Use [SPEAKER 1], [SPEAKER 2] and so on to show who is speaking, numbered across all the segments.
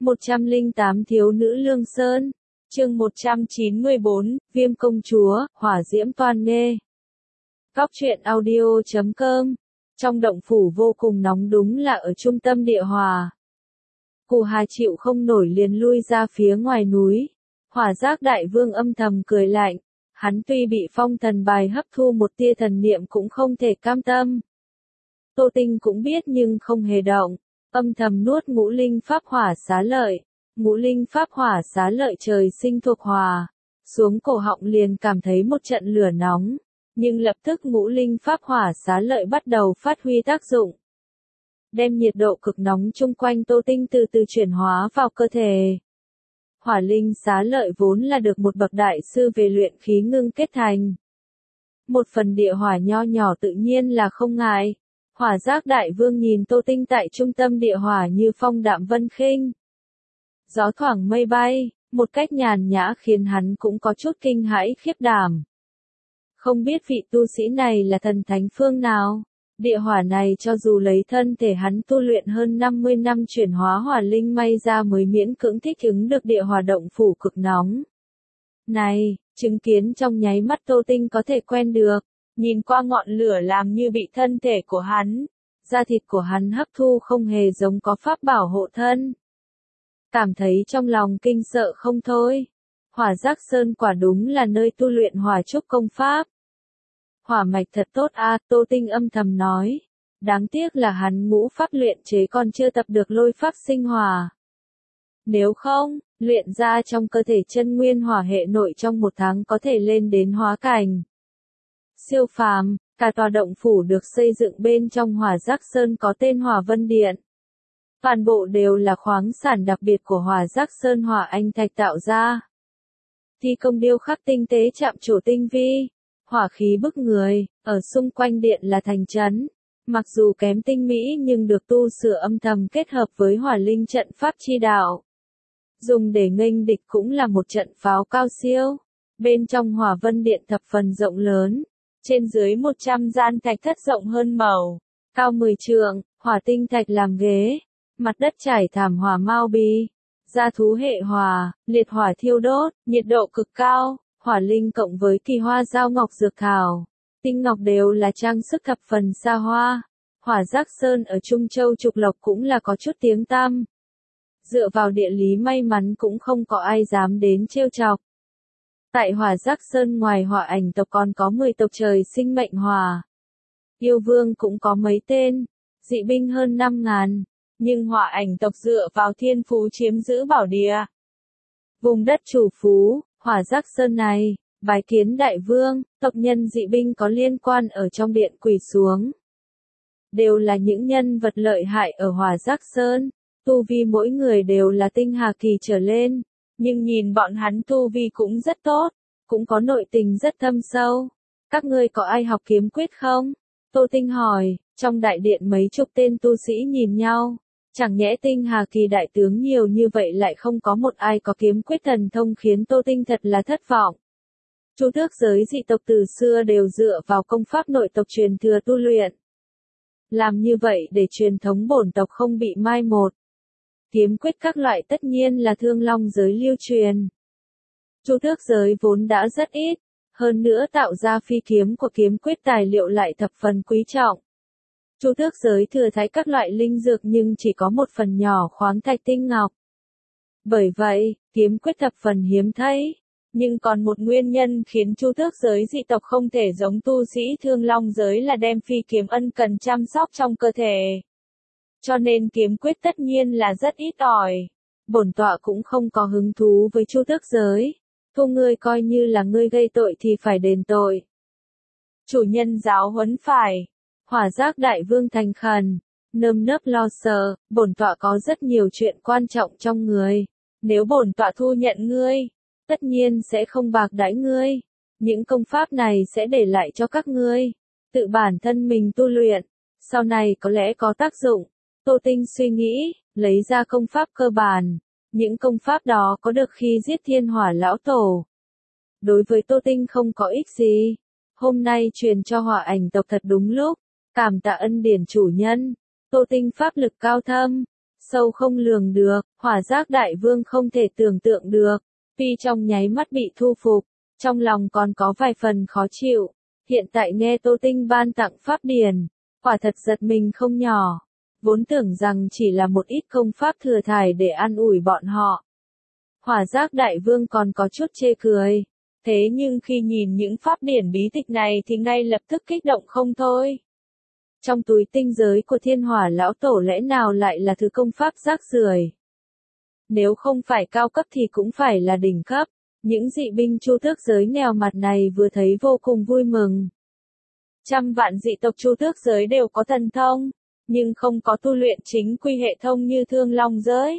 [SPEAKER 1] 108 Thiếu nữ Lương Sơn. Chương 194, Viêm công chúa, hỏa diễm toan nghê. Góc truyện audio.com. Trong động phủ vô cùng nóng đúng là ở trung tâm địa hỏa. Cù Hà chịu không nổi liền lui ra phía ngoài núi. Hỏa Giác đại vương âm thầm cười lạnh. Hắn tuy bị phong thần bài hấp thu một tia thần niệm cũng không thể cam tâm. Tô Tinh cũng biết nhưng không hề động. Âm thầm nuốt ngũ linh pháp hỏa xá lợi. Ngũ linh pháp hỏa xá lợi trời sinh thuộc hỏa. Xuống cổ họng liền cảm thấy một trận lửa nóng. Nhưng lập tức ngũ linh pháp hỏa xá lợi bắt đầu phát huy tác dụng. Đem nhiệt độ cực nóng chung quanh Tô Tinh từ từ chuyển hóa vào cơ thể. Hỏa linh xá lợi vốn là được một bậc đại sư về luyện khí ngưng kết thành. Một phần địa hỏa nho nhỏ tự nhiên là không ngại. Hỏa Giác đại vương nhìn Tô Tinh tại trung tâm địa hỏa như phong đạm vân khinh. Gió thoảng mây bay, một cách nhàn nhã khiến hắn cũng có chút kinh hãi khiếp đảm. Không biết vị tu sĩ này là thần thánh phương nào, địa hỏa này cho dù lấy thân thể hắn tu luyện hơn 50 năm chuyển hóa hỏa linh may ra mới miễn cưỡng thích ứng được địa hỏa động phủ cực nóng. Này, chứng kiến trong nháy mắt Tô Tinh có thể quen được, nhìn qua ngọn lửa làm như bị thân thể của hắn, da thịt của hắn hấp thu không hề giống có pháp bảo hộ thân. Cảm thấy trong lòng kinh sợ không thôi. Hỏa Giác Sơn quả đúng là nơi tu luyện hỏa trúc công pháp. Hỏa mạch thật tốt a, Tô Tinh âm thầm nói. Đáng tiếc là hắn ngũ pháp luyện chế còn chưa tập được lôi pháp sinh hỏa. Nếu không, luyện ra trong cơ thể chân nguyên hỏa hệ nội trong một tháng có thể lên đến hóa cảnh. Siêu phàm, cả tòa động phủ được xây dựng bên trong Hỏa Giác Sơn có tên Hỏa Vân Điện. Toàn bộ đều là khoáng sản đặc biệt của Hỏa Giác Sơn hỏa anh thạch tạo ra. Thi công điêu khắc tinh tế chạm trổ tinh vi, hỏa khí bức người, ở xung quanh điện là thành trấn. Mặc dù kém tinh mỹ nhưng được tu sửa âm thầm kết hợp với hỏa linh trận pháp chi đạo. Dùng để nghênh địch cũng là một trận pháo cao siêu. Bên trong Hỏa Vân Điện thập phần rộng lớn, trên dưới 100 gian thạch thất rộng hơn màu, cao 10 trượng, hỏa tinh thạch làm ghế. Mặt đất trải thảm hỏa mao bi, gia thú hệ hỏa, liệt hỏa thiêu đốt, nhiệt độ cực cao, hỏa linh cộng với kỳ hoa dao ngọc dược thảo, tinh ngọc đều là trang sức thập phần xa hoa. Hỏa Giác Sơn ở Trung Châu Trục Lộc cũng là có chút tiếng tăm. Dựa vào địa lý may mắn cũng không có ai dám đến trêu chọc. Tại Hỏa Giác Sơn ngoài hỏa ảnh tộc còn có 10 tộc trời sinh mệnh hỏa. Yêu vương cũng có mấy tên, dị binh hơn 5.000. Nhưng hỏa ảnh tộc dựa vào thiên phú chiếm giữ bảo địa. Vùng đất chủ phú, Hỏa Giác Sơn này, bái kiến đại vương, tộc nhân dị binh có liên quan ở trong điện quỳ xuống. Đều là những nhân vật lợi hại ở Hỏa Giác Sơn, tu vi mỗi người đều là tinh hà kỳ trở lên, nhưng nhìn bọn hắn tu vi cũng rất tốt, cũng có nội tình rất thâm sâu. Các ngươi có ai học kiếm quyết không? Tô Tinh hỏi, trong đại điện mấy chục tên tu sĩ nhìn nhau. Chẳng nhẽ tinh hà kỳ đại tướng nhiều như vậy lại không có một ai có kiếm quyết thần thông khiến Tô Tinh thật là thất vọng. Chu tước giới dị tộc từ xưa đều dựa vào công pháp nội tộc truyền thừa tu luyện. Làm như vậy để truyền thống bổn tộc không bị mai một. Kiếm quyết các loại tất nhiên là Thương Long giới lưu truyền. Chu tước giới vốn đã rất ít, hơn nữa tạo ra phi kiếm của kiếm quyết tài liệu lại thập phần quý trọng. Chu tước giới thừa thái các loại linh dược nhưng chỉ có một phần nhỏ khoáng thạch tinh ngọc. Bởi vậy, kiếm quyết thập phần hiếm thấy. Nhưng còn một nguyên nhân khiến chu tước giới dị tộc không thể giống tu sĩ Thương Long giới là đem phi kiếm ân cần chăm sóc trong cơ thể. Cho nên kiếm quyết tất nhiên là rất ít ỏi. Bổn tọa cũng không có hứng thú với chu tước giới. Thu ngươi coi như là ngươi gây tội thì phải đền tội. Chủ nhân giáo huấn phải. Hỏa Giác đại vương thành khẩn, nơm nớp lo sợ, bổn tọa có rất nhiều chuyện quan trọng trong người. Nếu bổn tọa thu nhận ngươi, tất nhiên sẽ không bạc đãi ngươi. Những công pháp này sẽ để lại cho các ngươi. Tự bản thân mình tu luyện, sau này có lẽ có tác dụng. Tô Tinh suy nghĩ, lấy ra công pháp cơ bản. Những công pháp đó có được khi giết thiên hỏa lão tổ. Đối với Tô Tinh không có ích gì. Hôm nay truyền cho hỏa ảnh tộc thật đúng lúc. Cảm tạ ân điển chủ nhân. Tô Tinh pháp lực cao thâm, sâu không lường được, hỏa giác đại vương không thể tưởng tượng được. Phi trong nháy mắt bị thu phục, trong lòng còn có vài phần khó chịu. Hiện tại nghe Tô Tinh ban tặng pháp điển, quả thật giật mình không nhỏ. Vốn tưởng rằng chỉ là một ít công pháp thừa thải để an ủi bọn họ. Hỏa giác đại vương còn có chút chê cười. Thế nhưng khi nhìn những pháp điển bí tịch này thì ngay lập tức kích động không thôi. Trong túi tinh giới của thiên hỏa lão tổ lẽ nào lại là thứ công pháp rác rưởi? Nếu không phải cao cấp thì cũng phải là đỉnh cấp. Những dị binh chu tước giới nghèo mặt này vừa thấy vô cùng vui mừng. Trăm vạn dị tộc chu tước giới đều có thần thông, nhưng không có tu luyện chính quy hệ thông như thương long giới.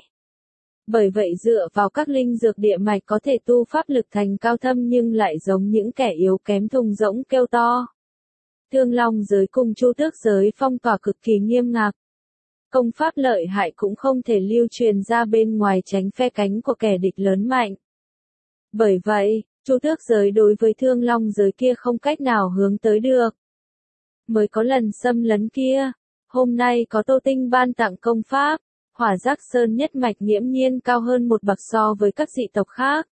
[SPEAKER 1] Bởi vậy dựa vào các linh dược địa mạch có thể tu pháp lực thành cao thâm nhưng lại giống những kẻ yếu kém thùng rỗng kêu to. Thương long giới cùng chu tước giới phong tỏa cực kỳ nghiêm ngặt. Công pháp lợi hại cũng không thể lưu truyền ra bên ngoài tránh phe cánh của kẻ địch lớn mạnh. Bởi vậy, chu tước giới đối với thương long giới kia không cách nào hướng tới được. Mới có lần xâm lấn kia, hôm nay có Tô Tinh ban tặng công pháp, hỏa giác sơn nhất mạch nghiễm nhiên cao hơn một bậc so với các dị tộc khác.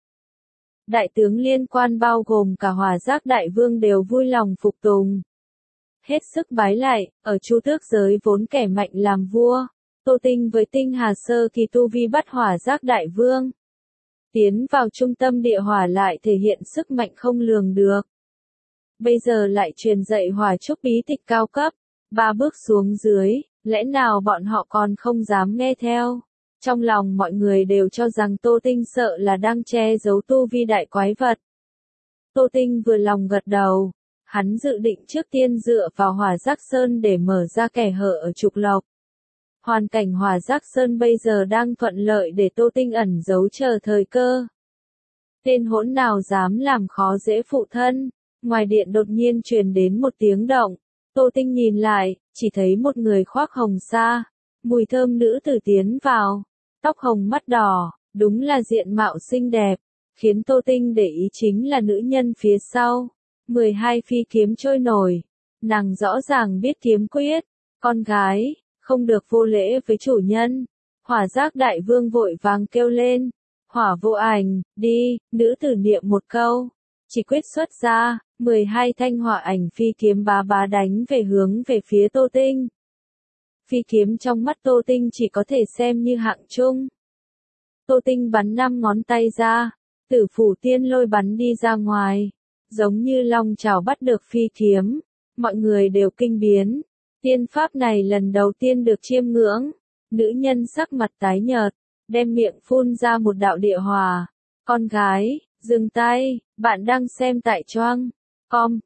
[SPEAKER 1] Đại tướng liên quan bao gồm cả hỏa giác đại vương đều vui lòng phục tùng. Hết sức bái lại, ở chu tước giới vốn kẻ mạnh làm vua, Tô Tinh với tinh hà sơ kỳ tu vi bắt hỏa giác đại vương. Tiến vào trung tâm địa hỏa lại thể hiện sức mạnh không lường được. Bây giờ lại truyền dạy hỏa trúc bí tịch cao cấp, 3 bước xuống dưới, lẽ nào bọn họ còn không dám nghe theo. Trong lòng mọi người đều cho rằng Tô Tinh sợ là đang che giấu tu vi đại quái vật. Tô Tinh vừa lòng gật đầu, hắn dự định trước tiên dựa vào hỏa giác sơn để mở ra kẻ hở ở trục lộc. Hoàn cảnh hỏa giác sơn bây giờ đang thuận lợi để Tô Tinh ẩn giấu chờ thời cơ. Tên hỗn nào dám làm khó dễ phụ thân. Ngoài điện đột nhiên truyền đến một tiếng động. Tô Tinh nhìn lại, chỉ thấy một người khoác hồng sa. Mùi thơm nữ tử tiến vào. Tóc hồng mắt đỏ, đúng là diện mạo xinh đẹp. Khiến Tô Tinh để ý chính là nữ nhân phía sau. 12 phi kiếm trôi nổi. Nàng rõ ràng biết kiếm quyết. Con gái, không được vô lễ với chủ nhân. Hỏa giác đại vương vội vàng kêu lên. Hỏa vô ảnh, đi, nữ tử niệm một câu. Chỉ quyết xuất ra, 12 thanh hỏa ảnh phi kiếm bá bá đánh về hướng về phía Tô Tinh. Phi kiếm trong mắt Tô Tinh chỉ có thể xem như hạng trung. Tô Tinh bắn 5 ngón tay ra, tử phủ tiên lôi bắn đi ra ngoài. Giống như long chảo bắt được phi kiếm. Mọi người đều kinh biến. Tiên pháp này lần đầu tiên được chiêm ngưỡng. Nữ nhân sắc mặt tái nhợt, đem miệng phun ra một đạo địa hỏa. Con gái, dừng tay, bạn đang xem tại choang. Com,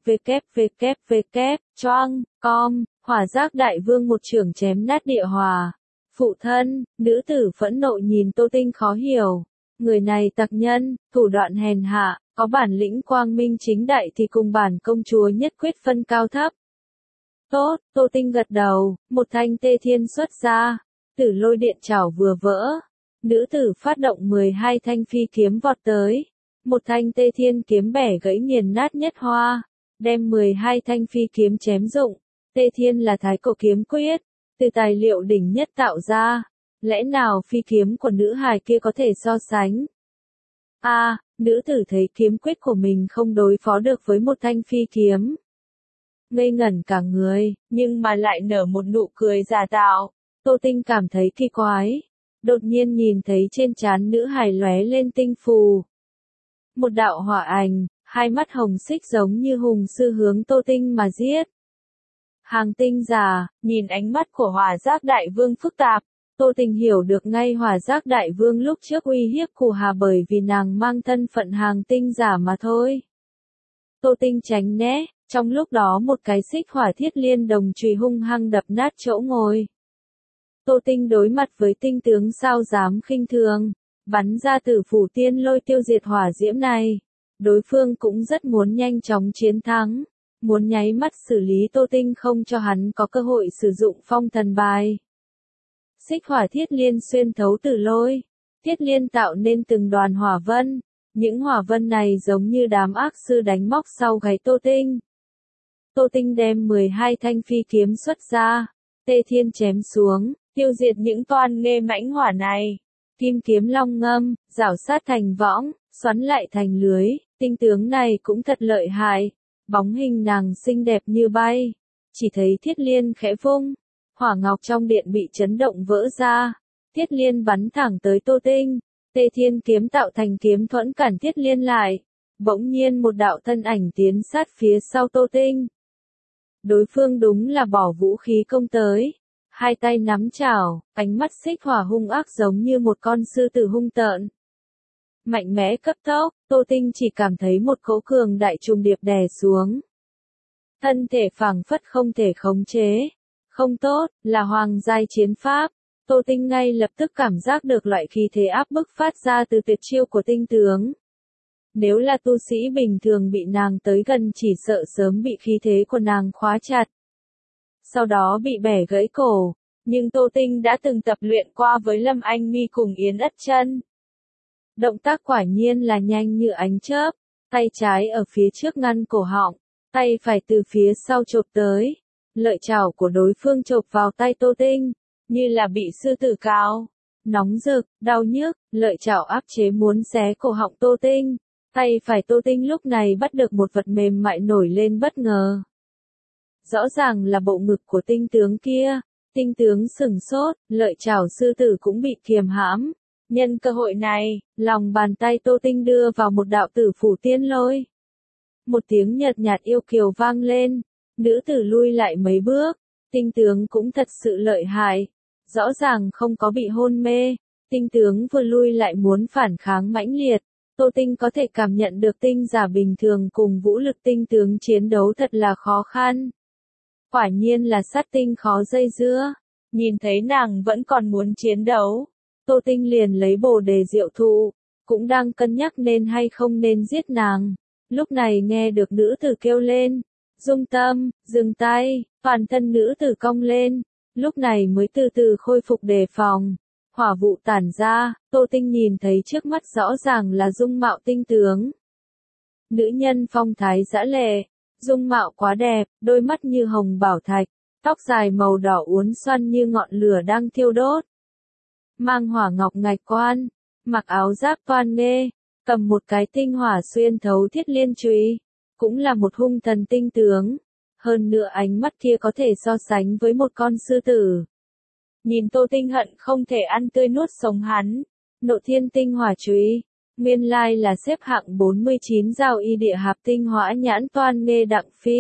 [SPEAKER 1] choang, com, hỏa giác đại vương một chưởng chém nát địa hỏa. Phụ thân, nữ tử phẫn nộ nhìn Tô Tinh khó hiểu. Người này tặc nhân, thủ đoạn hèn hạ, có bản lĩnh quang minh chính đại thì cùng bản công chúa nhất quyết phân cao thấp. Tốt, Tô Tinh gật đầu, một thanh tê thiên xuất ra. Tử lôi điện chảo vừa vỡ. Nữ tử phát động 12 thanh phi kiếm vọt tới. Một thanh tê thiên kiếm bẻ gãy nghiền nát nhất hoa. Đem 12 thanh phi kiếm chém rụng. Tê thiên là thái cổ kiếm quyết. Từ tài liệu đỉnh nhất tạo ra. Lẽ nào phi kiếm của nữ hài kia có thể so sánh? Nữ tử thấy kiếm quyết của mình không đối phó được với một thanh phi kiếm. Ngây ngẩn cả người, nhưng mà lại nở một nụ cười giả tạo. Tô Tinh cảm thấy kỳ quái. Đột nhiên nhìn thấy trên trán nữ hài lóe lên tinh phù. Một đạo hỏa ảnh, hai mắt hồng xích giống như hùng sư hướng Tô Tinh mà giết. Hàng tinh giả, nhìn ánh mắt của hỏa giác đại vương phức tạp. Tô Tinh hiểu được ngay hỏa giác đại vương lúc trước uy hiếp Cù Hà bởi vì nàng mang thân phận hàng tinh giả mà thôi. Tô Tinh tránh né, trong lúc đó một cái xích hỏa thiết liên đồng chùy hung hăng đập nát chỗ ngồi. Tô Tinh đối mặt với tinh tướng sao dám khinh thường, bắn ra tử phủ tiên lôi tiêu diệt hỏa diễm này. Đối phương cũng rất muốn nhanh chóng chiến thắng, muốn nháy mắt xử lý Tô Tinh không cho hắn có cơ hội sử dụng phong thần bài. Xích hỏa thiết liên xuyên thấu tử lôi, thiết liên tạo nên từng đoàn hỏa vân, những hỏa vân này giống như đám ác sư đánh móc sau gáy Tô Tinh. Tô Tinh đem 12 thanh phi kiếm xuất ra, tê thiên chém xuống, tiêu diệt những toan nghê mãnh hỏa này. Kim kiếm long ngâm, rảo sát thành võng, xoắn lại thành lưới, tinh tướng này cũng thật lợi hại. Bóng hình nàng xinh đẹp như bay, chỉ thấy Thiết Liên khẽ vung, hỏa ngọc trong điện bị chấn động vỡ ra. Thiết Liên bắn thẳng tới Tô Tinh, Tê Thiên kiếm tạo thành kiếm thuẫn cản Thiết Liên lại. Bỗng nhiên một đạo thân ảnh tiến sát phía sau Tô Tinh. Đối phương đúng là bỏ vũ khí công tới, hai tay nắm chảo, ánh mắt xích hỏa hung ác giống như một con sư tử hung tợn. Mạnh mẽ cấp tốc, Tô Tinh chỉ cảm thấy một cỗ cường đại trùng điệp đè xuống. Thân thể phảng phất không thể khống chế. Không tốt, là hoàng giai chiến pháp. Tô Tinh ngay lập tức cảm giác được loại khí thế áp bức phát ra từ tuyệt chiêu của tinh tướng. Nếu là tu sĩ bình thường bị nàng tới gần chỉ sợ sớm bị khí thế của nàng khóa chặt. Sau đó bị bẻ gãy cổ. Nhưng Tô Tinh đã từng tập luyện qua với Lâm Anh Mi cùng Yến Ất Chân. Động tác quả nhiên là nhanh như ánh chớp, tay trái ở phía trước ngăn cổ họng, tay phải từ phía sau chộp tới. Lợi chảo của đối phương chộp vào tay Tô Tinh, như là bị sư tử cào. Nóng rực, đau nhức, lợi chảo áp chế muốn xé cổ họng Tô Tinh. Tay phải Tô Tinh lúc này bắt được một vật mềm mại nổi lên bất ngờ. Rõ ràng là bộ ngực của tinh tướng kia. Tinh tướng sửng sốt, lợi chảo sư tử cũng bị kiềm hãm. Nhân cơ hội này, lòng bàn tay Tô Tinh đưa vào một đạo tử phủ tiên lôi. Một tiếng nhợt nhạt yêu kiều vang lên, nữ tử lui lại mấy bước, tinh tướng cũng thật sự lợi hại. Rõ ràng không có bị hôn mê, tinh tướng vừa lui lại muốn phản kháng mãnh liệt. Tô Tinh có thể cảm nhận được tinh giả bình thường cùng vũ lực tinh tướng chiến đấu thật là khó khăn. Quả nhiên là sát tinh khó dây dưa. Nhìn thấy nàng vẫn còn muốn chiến đấu, Tô Tinh liền lấy bồ đề diệu thụ, cũng đang cân nhắc nên hay không nên giết nàng. Lúc này nghe được nữ tử kêu lên, dung tâm, dừng tay, toàn thân nữ tử cong lên, lúc này mới từ từ khôi phục đề phòng. Hỏa vụ tản ra, Tô Tinh nhìn thấy trước mắt rõ ràng là dung mạo tinh tướng. Nữ nhân phong thái dã lệ, dung mạo quá đẹp, đôi mắt như hồng bảo thạch, tóc dài màu đỏ uốn xoăn như ngọn lửa đang thiêu đốt. Mang hỏa ngọc ngạch quan, mặc áo giáp toan nghê, cầm một cái tinh hỏa xuyên thấu thiết liên chùy, cũng là một hung thần tinh tướng. Hơn nữa ánh mắt kia có thể so sánh với một con sư tử. Nhìn Tô Tinh hận không thể ăn tươi nuốt sống hắn. Nộ thiên tinh hỏa chùy, nguyên lai là xếp hạng 49 giao y địa hạp tinh hỏa nhãn toan nghê đặng phi.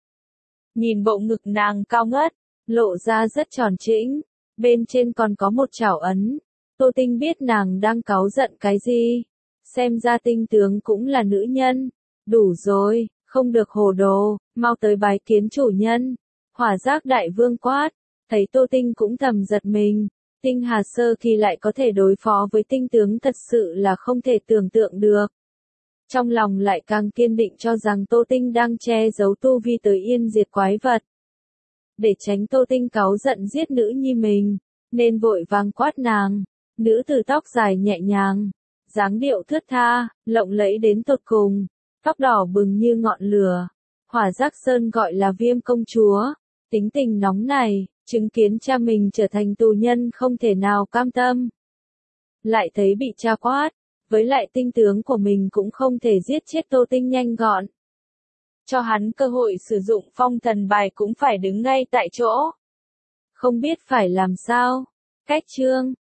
[SPEAKER 1] Nhìn bộ ngực nàng cao ngất, lộ ra rất tròn trĩnh, bên trên còn có một chảo ấn. Tô Tinh biết nàng đang cáu giận cái gì. Xem ra tinh tướng cũng là nữ nhân. Đủ rồi, không được hồ đồ, mau tới bái kiến chủ nhân. Hỏa giác đại vương quát, thấy Tô Tinh cũng thầm giật mình. Tinh hà sơ kỳ lại có thể đối phó với tinh tướng thật sự là không thể tưởng tượng được. Trong lòng lại càng kiên định cho rằng Tô Tinh đang che giấu tu vi tới yên diệt quái vật. Để tránh Tô Tinh cáu giận giết nữ nhi mình, nên vội vàng quát nàng. Nữ tử tóc dài nhẹ nhàng, dáng điệu thướt tha, lộng lẫy đến tột cùng, tóc đỏ bừng như ngọn lửa. Hỏa Giác Sơn gọi là Viêm công chúa, tính tình nóng này, chứng kiến cha mình trở thành tù nhân không thể nào cam tâm. Lại thấy bị cha quát, với lại tinh tướng của mình cũng không thể giết chết Tô Tinh nhanh gọn. Cho hắn cơ hội sử dụng phong thần bài cũng phải đứng ngay tại chỗ. Không biết phải làm sao. Cách chương